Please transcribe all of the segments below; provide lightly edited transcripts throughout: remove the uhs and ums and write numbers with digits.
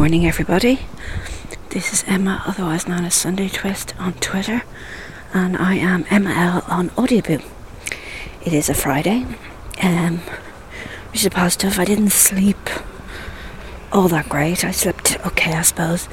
morning, everybody. This is Emma, otherwise known as Sunday Twist on Twitter, and I am Emma L on Audioboo. It is a Friday, which is positive. I didn't sleep all that great. I slept okay, I suppose.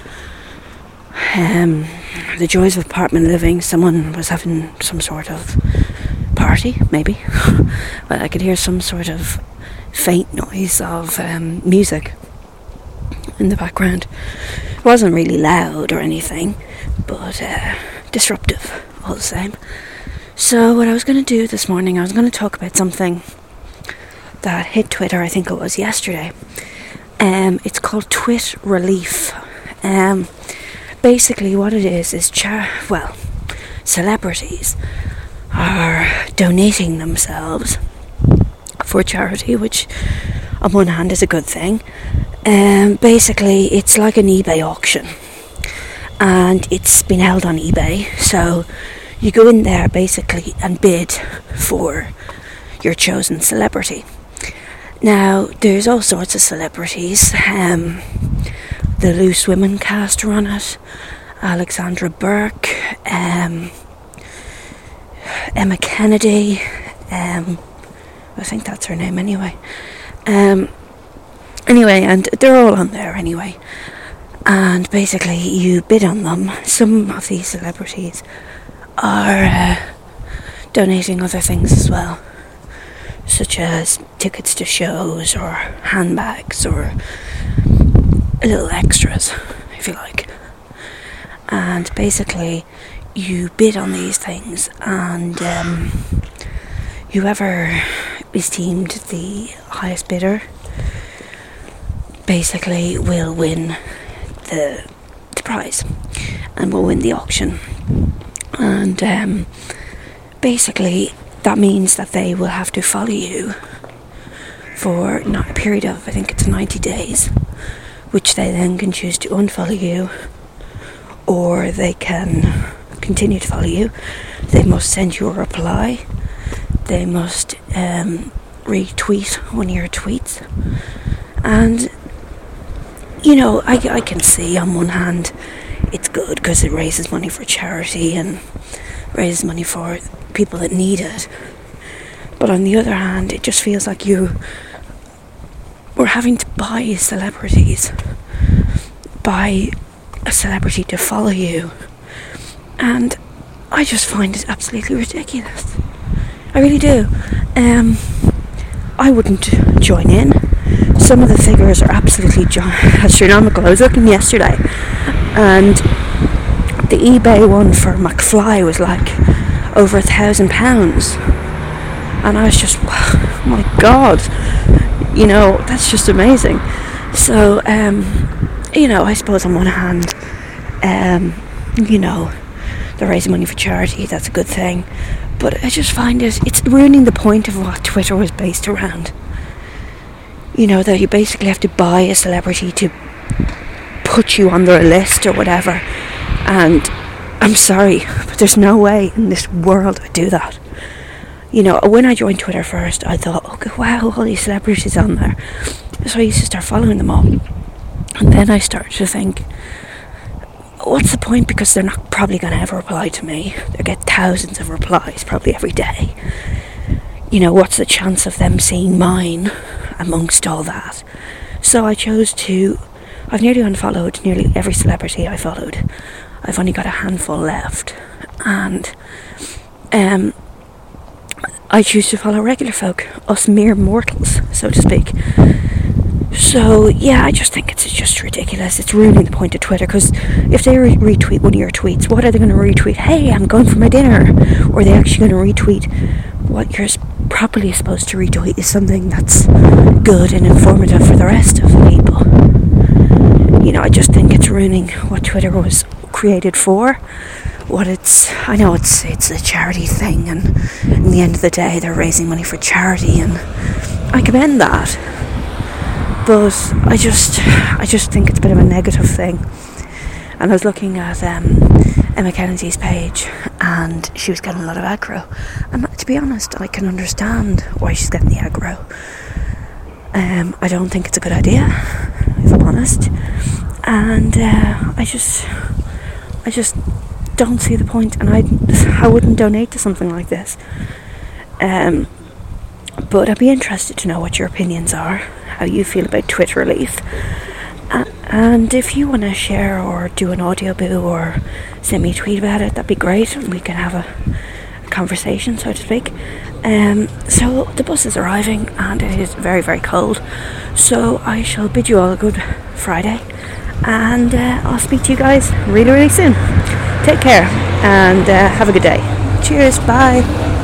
The joys of apartment living. Someone was having some sort of party, maybe. Well, I could hear some sort of faint noise of music in the background. It wasn't really loud or anything, but disruptive all the same. So what I was going to do this morning, I was going to talk about something that hit Twitter, I think it was yesterday. It's called Twit Relief. Basically what it is celebrities are donating themselves for charity, which on one hand is a good thing. Basically it's like an eBay auction, and it's been held on eBay, so you go in there basically and bid for your chosen celebrity. Now there's all sorts of celebrities. The Loose Women cast are on it, Alexandra Burke, Emma Kennedy, I think that's her name anyway. Anyway, and they're all on there anyway. And basically you bid on them. Some of these celebrities are donating other things as well, such as tickets to shows or handbags or little extras, if you like. And basically you bid on these things, and whoever is deemed the highest bidder basically will win the prize and will win the auction. And basically that means that they will have to follow you for a period of, I think it's 90 days, which they then can choose to unfollow you, or they can continue to follow you. They must send you a reply. They must retweet one of your tweets. And you know, I can see on one hand it's good because it raises money for charity and raises money for people that need it. But on the other hand, it just feels like we're having to buy celebrities, buy a celebrity to follow you. And I just find it absolutely ridiculous. I really do. I wouldn't join in. Some of the figures are absolutely astronomical. I was looking yesterday, and the eBay one for McFly was like over £1,000, and I was just, oh my God, you know, that's just amazing. So, you know, I suppose on one hand, you know, they're raising money for charity, that's a good thing, but I just find it's ruining the point of what Twitter was based around. You know, that you basically have to buy a celebrity to put you on their list or whatever. And I'm sorry, but there's no way in this world I'd do that. You know, when I joined Twitter first, I thought, okay, wow, all these celebrities on there. So I used to start following them all. And then I started to think, what's the point? Because they're not probably going to ever reply to me. They get thousands of replies probably every day. You know, what's the chance of them seeing mine amongst all that? So I chose to, I've nearly unfollowed nearly every celebrity I followed. I've only got a handful left, and I choose to follow regular folk, us mere mortals, so to speak. So yeah, I just think it's just ridiculous. It's ruining the point of Twitter, because if they retweet one of your tweets, what are they going to retweet? Hey, I'm going for my dinner. Or are they actually going to retweet what you're properly supposed to retweet is something that's good and informative for the rest of the people? You know, I just think it's ruining what Twitter was created for. I know it's a charity thing, and in the end of the day they're raising money for charity, and I commend that. But I just think it's a bit of a negative thing. And I was looking at Emma Kennedy's page, and she was getting a lot of aggro. And to be honest, I can understand why she's getting the aggro. I don't think it's a good idea, if I'm honest. and I just don't see the point, and I wouldn't donate to something like this. But I'd be interested to know what your opinions are, how you feel about Twitter relief. And if you want to share or do an audio boo or send me a tweet about it, that'd be great, and we can have a conversation, so to speak. So the bus is arriving, and it is very, very cold. So I shall bid you all a good Friday, and I'll speak to you guys really, really soon. Take care, and have a good day. Cheers, bye.